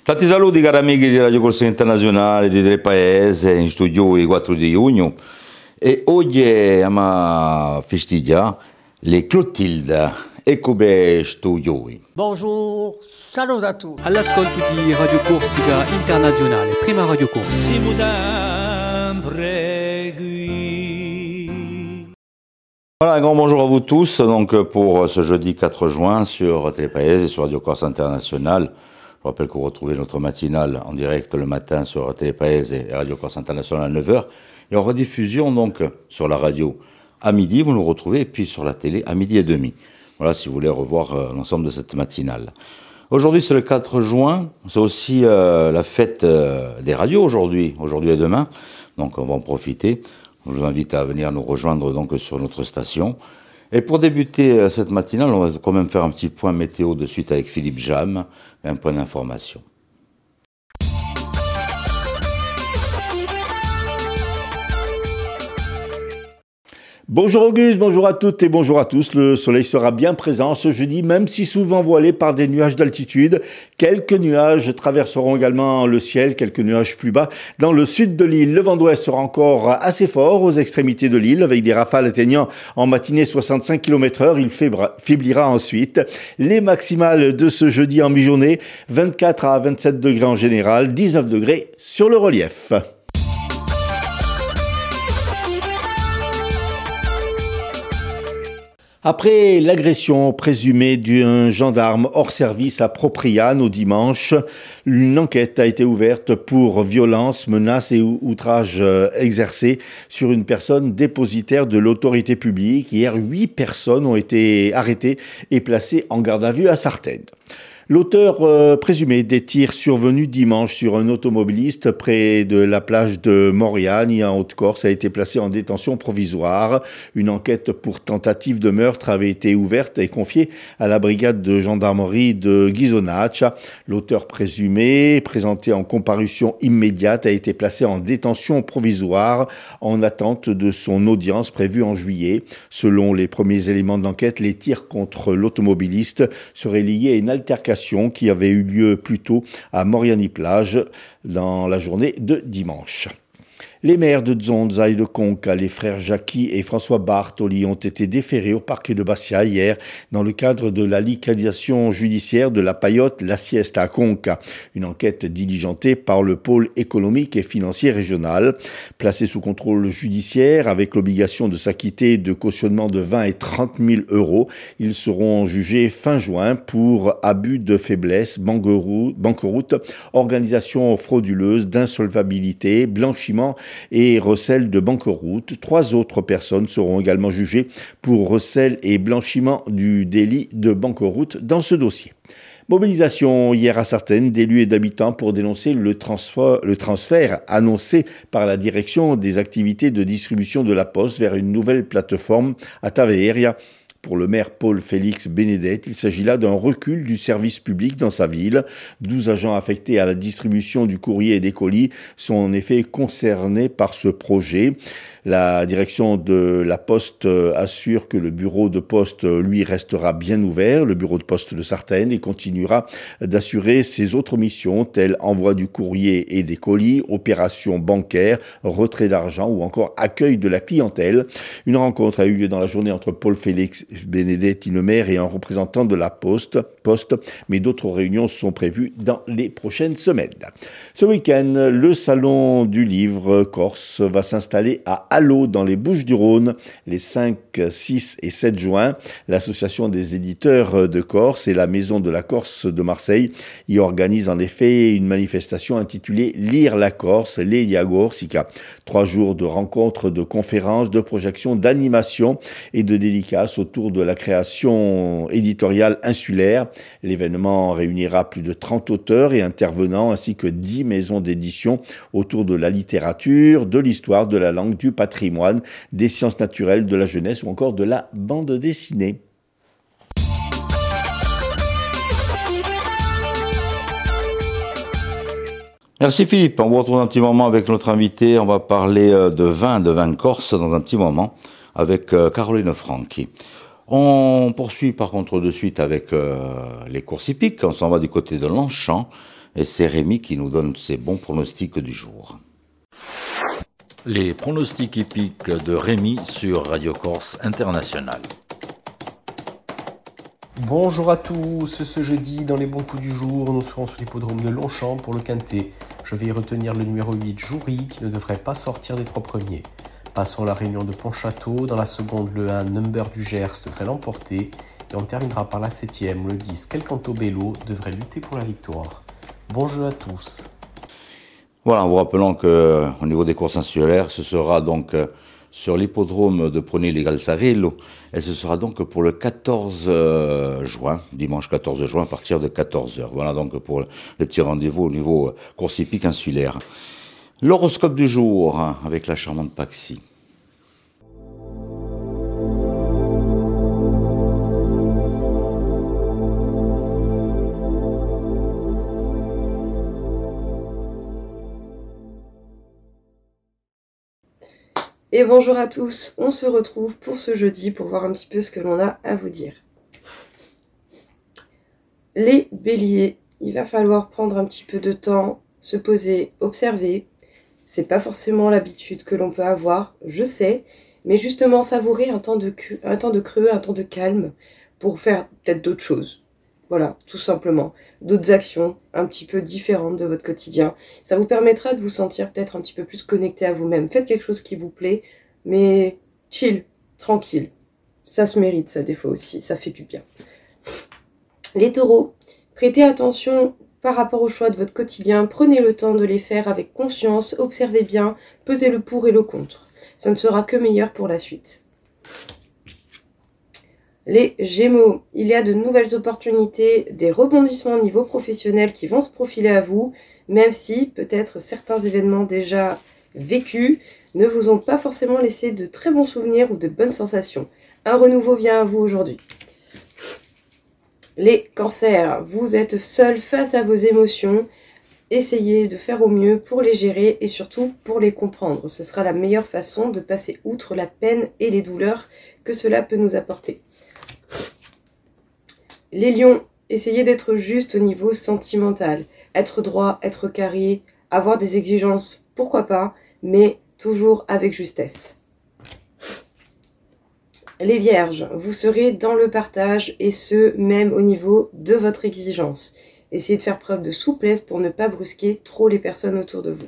Tanti saluti cari amici di Radio Corsa Internazionale di Tre Paese, in studio il 4 di giugno. E oggi abbiamo festeggiato le Clotilde. Ecco be studio. Bonjour, salut a tutti. All'ascolto di Radio Corsica Internazionale, prima Radio Corsa. Si vous impréguit. Voilà, un grand bonjour à vous tous donc pour ce jeudi 4 juin sur Télépaese et sur Radio Corse Internationale. Je vous rappelle que vous retrouvez notre matinale en direct le matin sur Télépaese et Radio Corse Internationale à 9h. Et en rediffusion donc sur la radio à midi, vous nous retrouvez, et puis sur la télé à midi et demi. Voilà, si vous voulez revoir l'ensemble de cette matinale. Aujourd'hui, c'est le 4 juin. C'est aussi la fête des radios aujourd'hui et demain. Donc, on va en profiter. Je vous invite à venir nous rejoindre donc sur notre station. Et pour débuter cette matinale, on va quand même faire un petit point météo de suite avec Philippe Jam et un point d'information. Bonjour Auguste, bonjour à toutes et bonjour à tous. Le soleil sera bien présent ce jeudi, même si souvent voilé par des nuages d'altitude. Quelques nuages traverseront également le ciel, quelques nuages plus bas. Dans le sud de l'île, le vent d'ouest sera encore assez fort aux extrémités de l'île, avec des rafales atteignant en matinée 65 km/h. Il faiblira ensuite. Les maximales de ce jeudi en mi-journée, 24 à 27 degrés en général, 19 degrés sur le relief. Après l'agression présumée d'un gendarme hors service à Propriane au dimanche, une enquête a été ouverte pour violence, menaces et outrages exercés sur une personne dépositaire de l'autorité publique. Hier, 8 personnes ont été arrêtées et placées en garde à vue à Sartène. L'auteur présumé des tirs survenus dimanche sur un automobiliste près de la plage de Moriani en Haute-Corse a été placé en détention provisoire. Une enquête pour tentative de meurtre avait été ouverte et confiée à la brigade de gendarmerie de Ghisonaccia. L'auteur présumé, présenté en comparution immédiate, a été placé en détention provisoire en attente de son audience prévue en juillet. Selon les premiers éléments de l'enquête, les tirs contre l'automobiliste seraient liés à une altercation qui avait eu lieu plus tôt à Moriani-Plage dans la journée de dimanche. Les maires de Zonza et de Conca, les frères Jacqui et François Bartoli, ont été déférés au parquet de Bastia hier dans le cadre de la liquidation judiciaire de la paillote La Siesta à Conca. Une enquête diligentée par le pôle économique et financier régional. Placés sous contrôle judiciaire avec l'obligation de s'acquitter de cautionnement de 20 et 30 000 euros, ils seront jugés fin juin pour abus de faiblesse, banqueroute, organisation frauduleuse, d'insolvabilité, blanchiment et recel de banqueroute. 3 autres personnes seront également jugées pour recel et blanchiment du délit de banqueroute dans ce dossier. Mobilisation hier à Sartène d'élus et d'habitants pour dénoncer le transfert annoncé par la direction des activités de distribution de la Poste vers une nouvelle plateforme à Taveria. Pour le maire Paul Félix Benedette, il s'agit là d'un recul du service public dans sa ville. 12 agents affectés à la distribution du courrier et des colis sont en effet concernés par ce projet. La direction de la Poste assure que le bureau de poste, lui, restera bien ouvert, le bureau de poste de Sartène, et continuera d'assurer ses autres missions, telles envoi du courrier et des colis, opérations bancaires, retrait d'argent ou encore accueil de la clientèle. Une rencontre a eu lieu dans la journée entre Paul Félix Benedetti, le maire, et un représentant de la Poste, mais d'autres réunions sont prévues dans les prochaines semaines. Ce week-end, le Salon du Livre Corse va s'installer à Allot, dans les Bouches-du-Rhône, les 5, 6 et 7 juin. L'association des éditeurs de Corse et la Maison de la Corse de Marseille y organisent en effet une manifestation intitulée « Lire la Corse, Leia Corsica ». 3 jours de rencontres, de conférences, de projections, d'animations et de dédicaces autour de la création éditoriale insulaire. L'événement réunira plus de 30 auteurs et intervenants ainsi que 10 maisons d'édition autour de la littérature, de l'histoire, de la langue, du patrimoine, des sciences naturelles, de la jeunesse ou encore de la bande dessinée. Merci Philippe, on vous retrouve un petit moment avec notre invité, on va parler de vin corse dans un petit moment avec Caroline Franchi. On poursuit par contre de suite avec les courses hippiques, on s'en va du côté de Longchamp Et c'est Rémi qui nous donne ses bons pronostics du jour. Les pronostics hippiques de Rémi sur Radio Corse International. Bonjour à tous, ce jeudi dans les bons coups du jour, nous serons sur l'hippodrome de Longchamp pour le quintet. Je vais y retenir le numéro 8, Joury, qui ne devrait pas sortir des 3 premiers. Passons à la réunion de Pontchâteau, dans la seconde, le 1, Number du Gers devrait l'emporter. Et on terminera par la 7e, le 10, Quelcanto Bello devrait lutter pour la victoire. Bon jeu à tous. Voilà, en vous rappelant qu'au niveau des courses insulaires, ce sera donc sur l'hippodrome de Pronay-les-Galsarillo, et ce sera donc pour le 14 juin, dimanche 14 juin, à partir de 14h. Voilà donc pour le petit rendez-vous au niveau course hippique insulaire. L'horoscope du jour, avec la charmante Paxi. Et bonjour à tous, on se retrouve pour ce jeudi pour voir un petit peu ce que l'on a à vous dire. Les béliers, il va falloir prendre un petit peu de temps, se poser, observer. C'est pas forcément l'habitude que l'on peut avoir, je sais, mais justement savourer un temps de creux, un temps de calme pour faire peut-être d'autres choses. Voilà, tout simplement. D'autres actions un petit peu différentes de votre quotidien. Ça vous permettra de vous sentir peut-être un petit peu plus connecté à vous-même. Faites quelque chose qui vous plaît, mais chill, tranquille. Ça se mérite, ça, des fois aussi. Ça fait du bien. Les taureaux, prêtez attention par rapport au choix de votre quotidien. Prenez le temps de les faire avec conscience. Observez bien, pesez le pour et le contre. Ça ne sera que meilleur pour la suite. Les Gémeaux, il y a de nouvelles opportunités, des rebondissements au niveau professionnel qui vont se profiler à vous, même si peut-être certains événements déjà vécus ne vous ont pas forcément laissé de très bons souvenirs ou de bonnes sensations. Un renouveau vient à vous aujourd'hui. Les Cancers, vous êtes seuls face à vos émotions. Essayez de faire au mieux pour les gérer et surtout pour les comprendre. Ce sera la meilleure façon de passer outre la peine et les douleurs que cela peut nous apporter. Les lions, essayez d'être juste au niveau sentimental. Être droit, être carré, avoir des exigences, pourquoi pas, mais toujours avec justesse. Les vierges, vous serez dans le partage et ce, même au niveau de votre exigence. Essayez de faire preuve de souplesse pour ne pas brusquer trop les personnes autour de vous.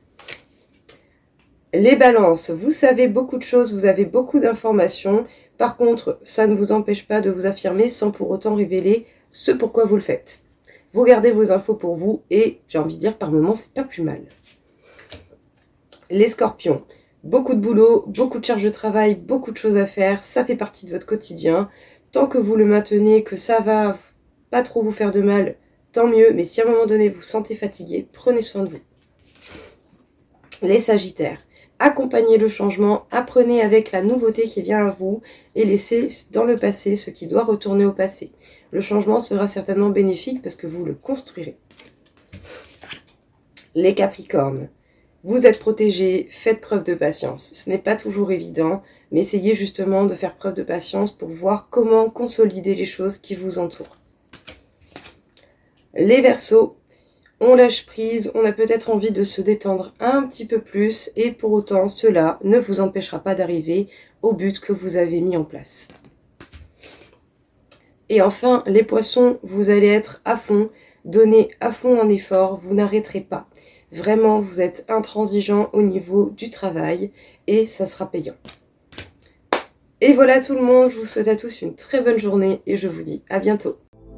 Les balances, vous savez beaucoup de choses, vous avez beaucoup d'informations. Par contre, ça ne vous empêche pas de vous affirmer sans pour autant révéler ce pourquoi vous le faites. Vous gardez vos infos pour vous et, j'ai envie de dire, par moments, c'est pas plus mal. Les scorpions, beaucoup de boulot, beaucoup de charge de travail, beaucoup de choses à faire, ça fait partie de votre quotidien. Tant que vous le maintenez, que ça va pas trop vous faire de mal, tant mieux, mais si à un moment donné vous sentez fatigué, prenez soin de vous. Les sagittaires, accompagnez le changement, apprenez avec la nouveauté qui vient à vous et laissez dans le passé ce qui doit retourner au passé. Le changement sera certainement bénéfique parce que vous le construirez. Les Capricornes, vous êtes protégés, faites preuve de patience. Ce n'est pas toujours évident, mais essayez justement de faire preuve de patience pour voir comment consolider les choses qui vous entourent. Les Verseaux, on lâche prise, on a peut-être envie de se détendre un petit peu plus et pour autant cela ne vous empêchera pas d'arriver au but que vous avez mis en place. Et enfin, les Poissons, vous allez être à fond, donner à fond un effort, vous n'arrêterez pas. Vraiment, vous êtes intransigeant au niveau du travail et ça sera payant. Et voilà tout le monde, je vous souhaite à tous une très bonne journée et je vous dis à bientôt.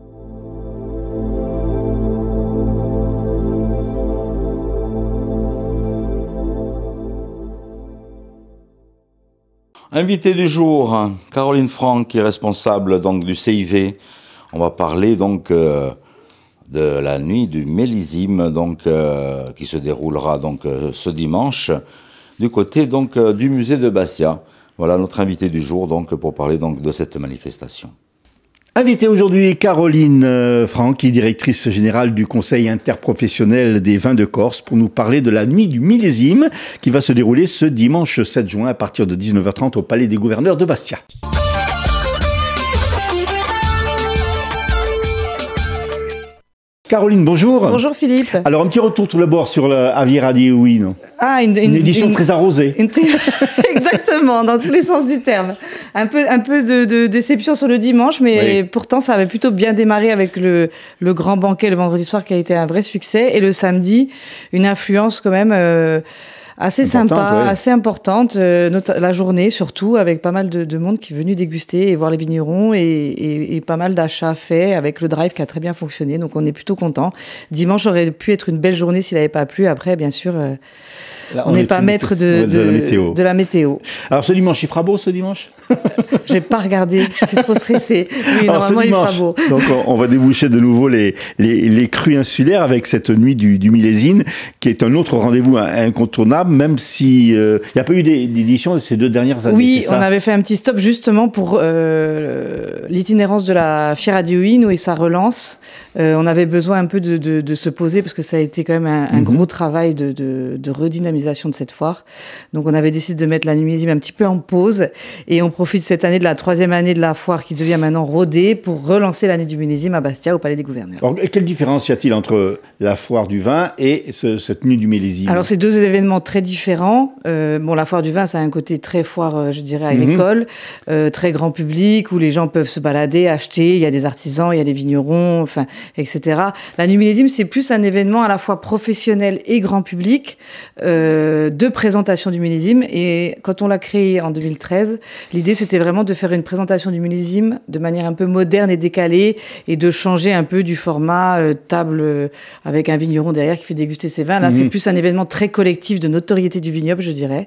Invité du jour, Caroline Franck, qui est responsable donc du CIV. On va parler donc de la nuit du Millésime, donc qui se déroulera donc ce dimanche du côté donc du musée de Bastia. Voilà notre invité du jour donc pour parler donc de cette manifestation. Invitée aujourd'hui, Caroline Franck, qui est directrice générale du Conseil interprofessionnel des vins de Corse, pour nous parler de la nuit du Millésime, qui va se dérouler ce dimanche 7 juin à partir de 19h30 au Palais des Gouverneurs de Bastia. Caroline, bonjour. Bonjour Philippe. Alors un petit retour tout d'abord sur la Aviera di Win. Une édition très arrosée. Exactement, dans tous les sens du terme. Un peu de déception sur le dimanche, mais pourtant ça avait plutôt bien démarré avec le grand banquet le vendredi soir qui a été un vrai succès. Et le samedi, une influence quand même assez sympa, assez importante, la journée surtout, avec pas mal de monde qui est venu déguster et voir les vignerons et pas mal d'achats faits avec le drive qui a très bien fonctionné. Donc on est plutôt content. Dimanche aurait pu être une belle journée s'il n'avait pas plu. Après, bien sûr, là, on n'est pas maître de la météo. Alors ce dimanche, il fera beau ce dimanche? J'ai pas regardé, je suis trop stressée. Oui, alors, normalement, il fera beau. Donc on va déboucher de nouveau les crus insulaires avec cette nuit du millésime, qui est un autre rendez-vous incontournable, même si il n'y a pas eu d'édition ces 2 dernières années. Oui, on avait fait un petit stop justement pour l'itinérance de la Fiera di Uino et sa relance. On avait besoin un peu de se poser parce que ça a été quand même un gros travail de redynamisation de cette foire. Donc on avait décidé de mettre la nuit millésime un petit peu en pause et on profite cette année de la 3e année de la foire qui devient maintenant rodée pour relancer l'année du millésime à Bastia au Palais des Gouverneurs. Alors, quelle différence y a-t-il entre la foire du vin et cette nuit du millésime? Alors c'est 2 événements très différents. La foire du vin, ça a un côté très foire, je dirais, agricole, très grand public où les gens peuvent se balader, acheter. Il y a des artisans, il y a des vignerons, enfin, etc. La nuit millésime, c'est plus un événement à la fois professionnel et grand public de présentation du millésime. Et quand on l'a créé en 2013, l'idée c'était vraiment de faire une présentation du millésime de manière un peu moderne et décalée et de changer un peu du format table avec un vigneron derrière qui fait déguster ses vins. Là, c'est plus un événement très collectif de notoriété du vignoble, je dirais,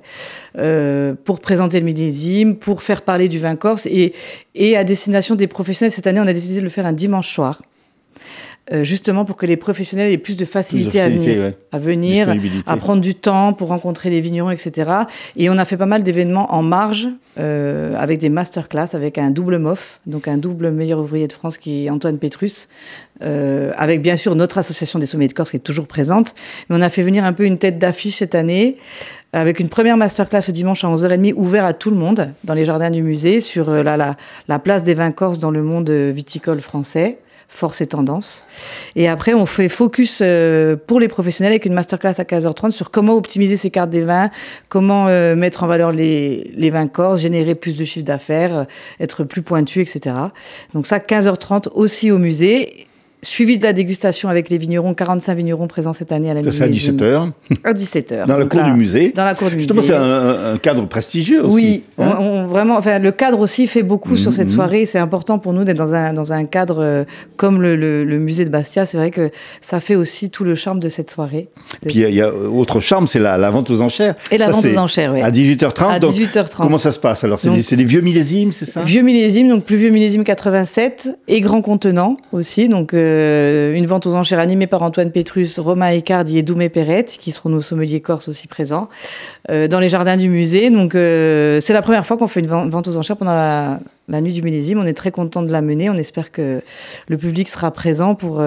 pour présenter le millésime, pour faire parler du vin corse et à destination des professionnels. Cette année, on a décidé de le faire un dimanche soir. Justement pour que les professionnels aient plus de facilité à venir, à prendre du temps pour rencontrer les vignerons, etc. Et on a fait pas mal d'événements en marge, avec des masterclass, avec un double MOF, donc un double meilleur ouvrier de France qui est Antoine Pétrus, avec bien sûr notre association des sommeliers de Corse qui est toujours présente. Mais on a fait venir un peu une tête d'affiche cette année, avec une première masterclass ce dimanche à 11h30, ouvert à tout le monde, dans les jardins du musée, sur la place des vins corses dans le monde viticole français. Force et tendance. Et après, on fait focus pour les professionnels avec une masterclass à 15h30 sur comment optimiser ces cartes des vins, comment mettre en valeur les vins corses, générer plus de chiffre d'affaires, être plus pointu, etc. Donc ça, 15h30 aussi au musée. Suivi de la dégustation avec les vignerons, 45 vignerons présents cette année à la nuit. C'est à 17h. À 17h. Dans la cour du musée. Dans la cour du musée. Justement, c'est un cadre prestigieux aussi. Oui, vraiment. Enfin, le cadre aussi fait beaucoup sur cette soirée. C'est important pour nous d'être dans un cadre comme le musée de Bastia. C'est vrai que ça fait aussi tout le charme de cette soirée. Puis il y a autre charme, c'est la vente aux enchères. Et la vente aux enchères, oui. À 18h30. À 18h30. Comment ça se passe alors? C'est des vieux millésimes, c'est ça? Vieux millésimes, donc plus vieux millésime 87 et grand contenant aussi. Donc une vente aux enchères animée par Antoine Pétrus, Romain Icardi et Doumé Perrette, qui seront nos sommeliers corses aussi présents, dans les jardins du musée. Donc c'est la première fois qu'on fait une vente aux enchères pendant la nuit du millésime. On est très content de la mener. On espère que le public sera présent pour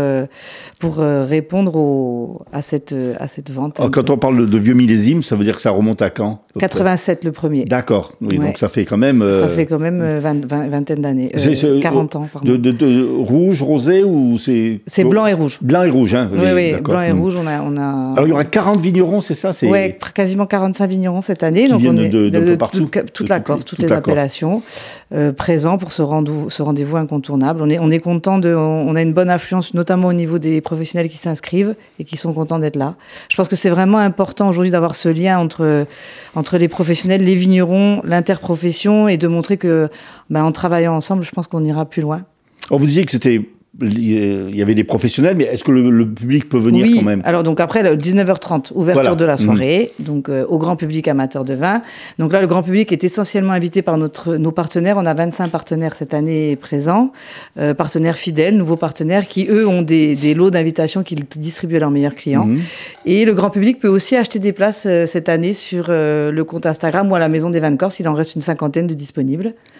répondre à cette vente. Alors, quand on parle de vieux millésime, ça veut dire que ça remonte à quand? 87 le premier. D'accord. Oui, donc ça fait quand même... Ça fait quand même vingtaine d'années. 40 ans, pardon. De rouge, rosé ou c'est... C'est blanc et rouge. Blanc et rouge, hein. Oui, blanc et rouge, on a... Alors, il y aura 40 vignerons, c'est ça? Oui, quasiment 45 vignerons cette année. Qui donc viennent on est de partout. Toute la Corse, toutes les appellations, présents pour ce rendez-vous incontournable. On est content on a une bonne affluence, notamment au niveau des professionnels qui s'inscrivent et qui sont contents d'être là. Je pense que c'est vraiment important aujourd'hui d'avoir ce lien entre les professionnels, les vignerons, l'interprofession et de montrer que, en travaillant ensemble, je pense qu'on ira plus loin. Alors, vous disiez que il y avait des professionnels, mais est-ce que le public peut venir quand même? Oui, alors donc après, 19h30, ouverture de la soirée, donc au grand public amateur de vin. Donc là, le grand public est essentiellement invité par nos partenaires. On a 25 partenaires cette année présents, partenaires fidèles, nouveaux partenaires qui, eux, ont des lots d'invitations qu'ils distribuent à leurs meilleurs clients. Et le grand public peut aussi acheter des places cette année sur le compte Instagram ou à la Maison des Vins de Corse. Il en reste une 50aine de disponibles.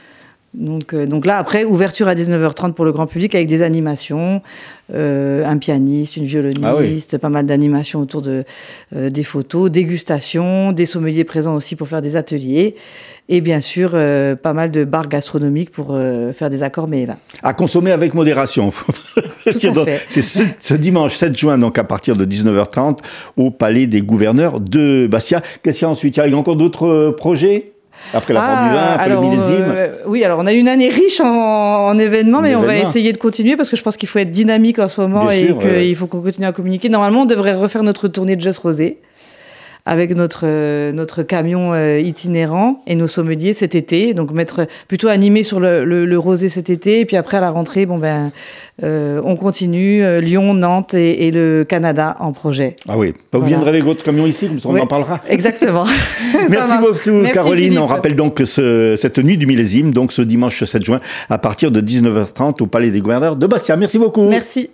Donc là, après, ouverture à 19h30 pour le grand public avec des animations, un pianiste, une violoniste, pas mal d'animations autour des photos, dégustation, des sommeliers présents aussi pour faire des ateliers et bien sûr, pas mal de bars gastronomiques pour faire des accords mets et vins. À consommer avec modération. Tout à fait. C'est ce dimanche 7 juin, donc à partir de 19h30, au Palais des Gouverneurs de Bastia. Qu'est-ce qu'il y a ensuite? Il y a encore d'autres projets? Après la Foire du Vin, après le millésime. Oui, alors on a une année riche en événements, mais on va essayer de continuer parce que je pense qu'il faut être dynamique en ce moment. Bien sûr, qu'il faut qu'on continue à communiquer. Normalement, on devrait refaire notre tournée de Just Rosé avec notre camion itinérant et nos sommeliers cet été. Donc plutôt animé sur le rosé cet été. Et puis après, à la rentrée, on continue. Lyon, Nantes et le Canada en projet. Ah oui, vous viendrez avec votre camion ici, comme ça on en parlera. Exactement. Merci beaucoup, Merci Caroline. Philippe. On rappelle donc que cette nuit du millésime, donc ce dimanche 7 juin, à partir de 19h30 au Palais des Gouverneurs de Bastia. Merci beaucoup. Merci.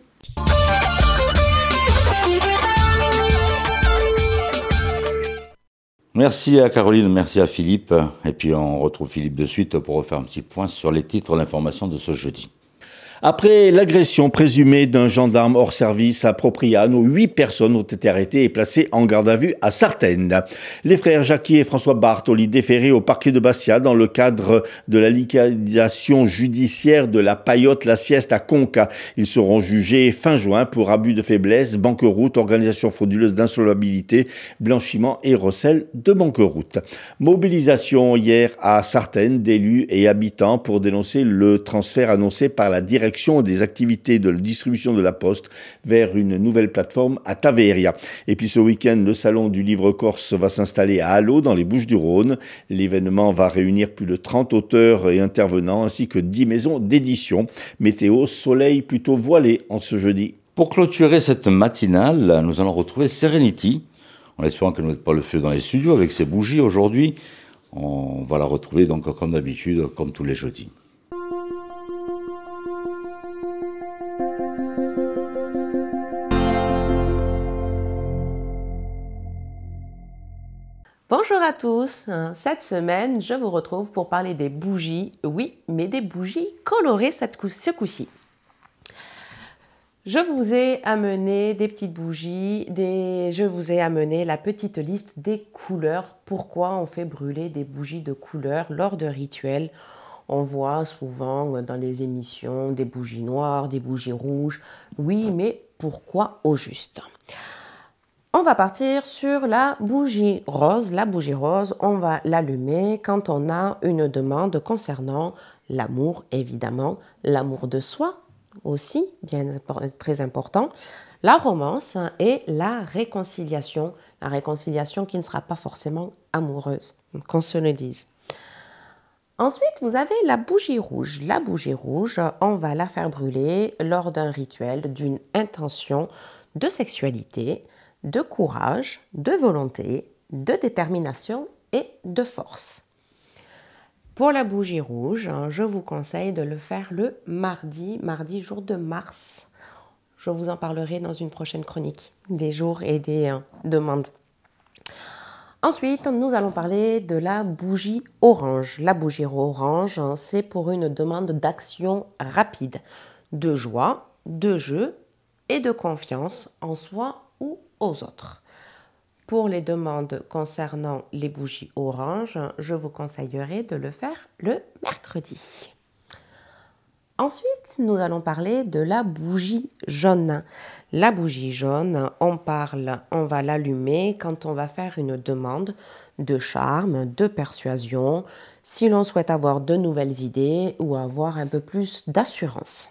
Merci à Caroline, merci à Philippe. Et puis on retrouve Philippe de suite pour refaire un petit point sur les titres d'information de ce jeudi. Après l'agression présumée d'un gendarme hors service à Propriano, 8 personnes ont été arrêtées et placées en garde à vue à Sartène. Les frères Jacquier et François Bartoli déférés au parquet de Bastia dans le cadre de la liquidation judiciaire de la paillote La Sieste à Conca. Ils seront jugés fin juin pour abus de faiblesse, banqueroute, organisation frauduleuse d'insolvabilité, blanchiment et recel de banqueroute. Mobilisation hier à Sartène d'élus et habitants pour dénoncer le transfert annoncé par la direction des activités de distribution de la Poste vers une nouvelle plateforme à Taveria. Et puis ce week-end, le salon du livre corse va s'installer à Allot, dans les Bouches-du-Rhône. L'événement va réunir plus de 30 auteurs et intervenants, ainsi que 10 maisons d'édition. Météo, soleil plutôt voilé en ce jeudi. Pour clôturer cette matinale, nous allons retrouver Serenity, en espérant qu'elle ne mette pas le feu dans les studios avec ses bougies aujourd'hui. On va la retrouver donc comme d'habitude, comme tous les jeudis. Bonjour à tous, cette semaine je vous retrouve pour parler des bougies, oui, mais des bougies colorées ce coup-ci. Je vous ai amené des petites bougies, je vous ai amené la petite liste des couleurs, pourquoi on fait brûler des bougies de couleurs lors de rituels. On voit souvent dans les émissions des bougies noires, des bougies rouges, oui, mais pourquoi au juste ? On va partir sur la bougie rose. La bougie rose, on va l'allumer quand on a une demande concernant l'amour, évidemment, l'amour de soi aussi, bien très important, la romance et la réconciliation qui ne sera pas forcément amoureuse, qu'on se le dise. Ensuite, vous avez la bougie rouge. La bougie rouge, on va la faire brûler lors d'un rituel, d'une intention de sexualité, de courage, de volonté, de détermination et de force. Pour la bougie rouge, je vous conseille de le faire le mardi jour de Mars. Je vous en parlerai dans une prochaine chronique, des jours et des demandes. Ensuite, nous allons parler de la bougie orange. La bougie orange, c'est pour une demande d'action rapide, de joie, de jeu et de confiance en soi ou aux autres. Pour les demandes concernant les bougies orange, je vous conseillerais de le faire le mercredi. Ensuite, nous allons parler de la bougie jaune. La bougie jaune, on va l'allumer quand on va faire une demande de charme, de persuasion, si l'on souhaite avoir de nouvelles idées ou avoir un peu plus d'assurance.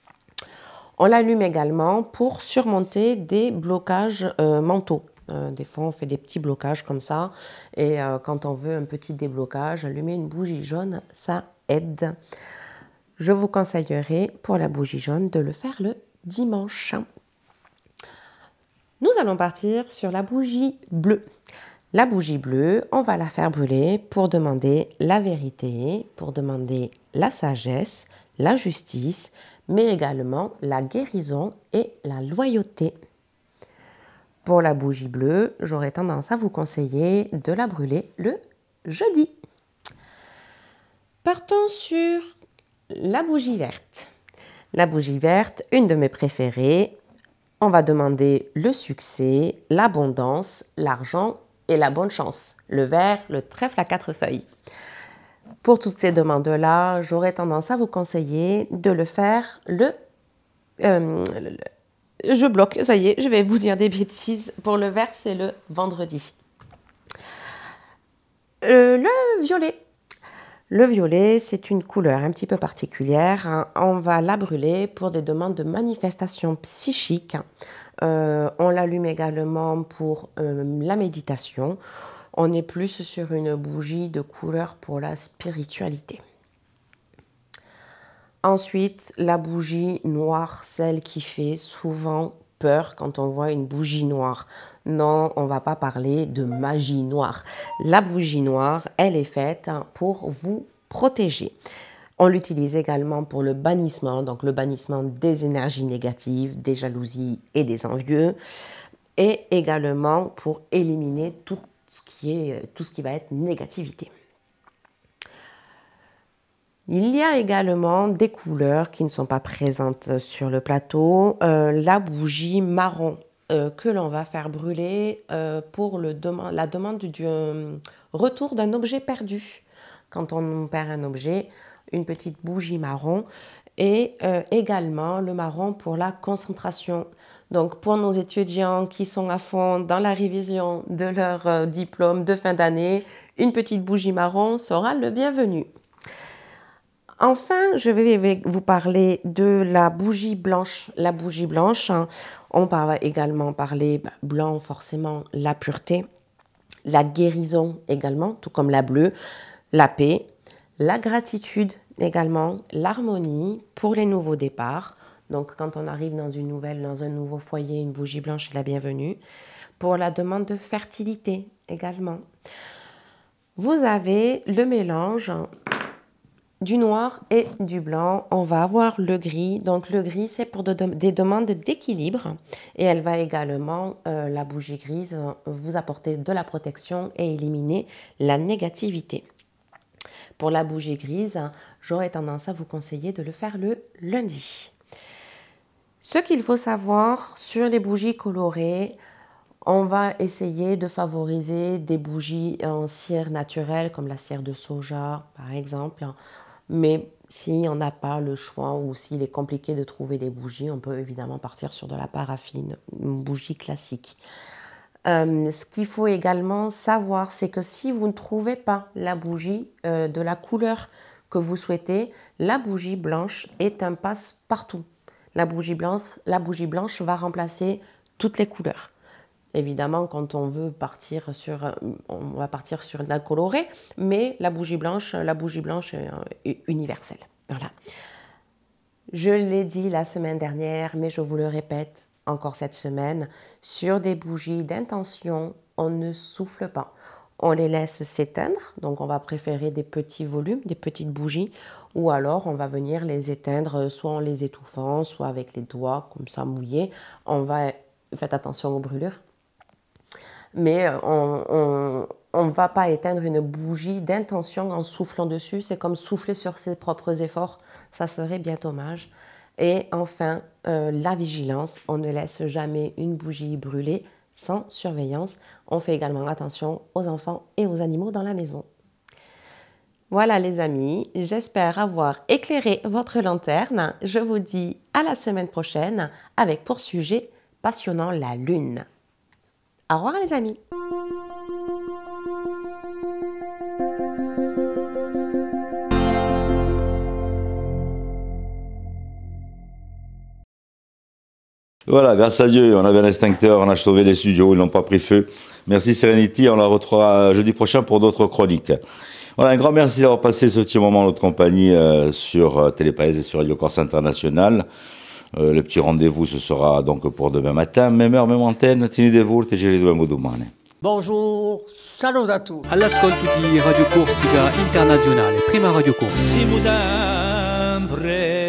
On l'allume également pour surmonter des blocages mentaux. Des fois, on fait des petits blocages comme ça. Et quand on veut un petit déblocage, allumer une bougie jaune, ça aide. Je vous conseillerais pour la bougie jaune de le faire le dimanche. Nous allons partir sur la bougie bleue. La bougie bleue, on va la faire brûler pour demander la vérité, pour demander la sagesse, la justice, mais également la guérison et la loyauté. Pour la bougie bleue, j'aurais tendance à vous conseiller de la brûler le jeudi. Partons sur la bougie verte. La bougie verte, une de mes préférées. On va demander le succès, l'abondance, l'argent et la bonne chance. Le vert, le trèfle à 4 feuilles. Pour toutes ces demandes-là, j'aurais tendance à vous conseiller de le faire je bloque, ça y est, je vais vous dire des bêtises. Pour le vert, c'est le vendredi. Le violet. Le violet, c'est une couleur un petit peu particulière. On va la brûler pour des demandes de manifestation psychique. On l'allume également pour la méditation. On est plus sur une bougie de couleur pour la spiritualité. Ensuite, la bougie noire, celle qui fait souvent peur quand on voit une bougie noire. Non, on ne va pas parler de magie noire. La bougie noire, elle est faite pour vous protéger. On l'utilise également pour le bannissement, donc le bannissement des énergies négatives, des jalousies et des envieux, et également pour éliminer tout ce qui va être négativité. Il y a également des couleurs qui ne sont pas présentes sur le plateau. La bougie marron que l'on va faire brûler pour la demande du retour d'un objet perdu. Quand on perd un objet, une petite bougie marron. Et également le marron pour la concentration. Donc pour nos étudiants qui sont à fond dans la révision de leur diplôme de fin d'année, une petite bougie marron sera le bienvenu. Enfin, je vais vous parler de la bougie blanche. La bougie blanche, on va également parler blanc, forcément, la pureté, la guérison également, tout comme la bleue, la paix, la gratitude également, l'harmonie pour les nouveaux départs. Donc, quand on arrive dans un nouveau foyer, une bougie blanche est la bienvenue. Pour la demande de fertilité également. Vous avez le mélange du noir et du blanc. On va avoir le gris. Donc, le gris, c'est pour des demandes d'équilibre. Et elle va également, la bougie grise, vous apporter de la protection et éliminer la négativité. Pour la bougie grise, j'aurais tendance à vous conseiller de le faire le lundi. Ce qu'il faut savoir sur les bougies colorées, on va essayer de favoriser des bougies en cire naturelle, comme la cire de soja, par exemple. Mais si on n'a pas le choix ou s'il est compliqué de trouver des bougies, on peut évidemment partir sur de la paraffine, une bougie classique. Ce qu'il faut également savoir, c'est que si vous ne trouvez pas la bougie de la couleur que vous souhaitez, la bougie blanche est un passe-partout. La bougie blanche va remplacer toutes les couleurs. Évidemment, quand on veut on va partir sur la colorée, mais la bougie blanche est universelle. Voilà. Je l'ai dit la semaine dernière, mais je vous le répète encore cette semaine, sur des bougies d'intention, on ne souffle pas. On les laisse s'éteindre, donc on va préférer des petits volumes, des petites bougies, ou alors on va venir les éteindre soit en les étouffant, soit avec les doigts, comme ça mouillés. Faites attention aux brûlures. Mais on ne va pas éteindre une bougie d'intention en soufflant dessus. C'est comme souffler sur ses propres efforts. Ça serait bien dommage. Et enfin, la vigilance. On ne laisse jamais une bougie brûler sans surveillance. On fait également attention aux enfants et aux animaux dans la maison. Voilà les amis, j'espère avoir éclairé votre lanterne. Je vous dis à la semaine prochaine avec pour sujet passionnant la lune. Au revoir les amis. Voilà, grâce à Dieu, on avait un extincteur, on a sauvé les studios, ils n'ont pas pris feu. Merci Serenity, on la retrouvera jeudi prochain pour d'autres chroniques. Voilà, un grand merci d'avoir passé ce petit moment en notre compagnie sur Télépaèse et sur Radio Corse International. Le petit rendez-vous, ce sera donc pour demain matin, même heure, même antenne. Tenete-vous, tegere due domani. Bonjour, salut à tous. All'ascolto di Radio Corsica Internazionale, prima Radio Corsica. Siamo sempre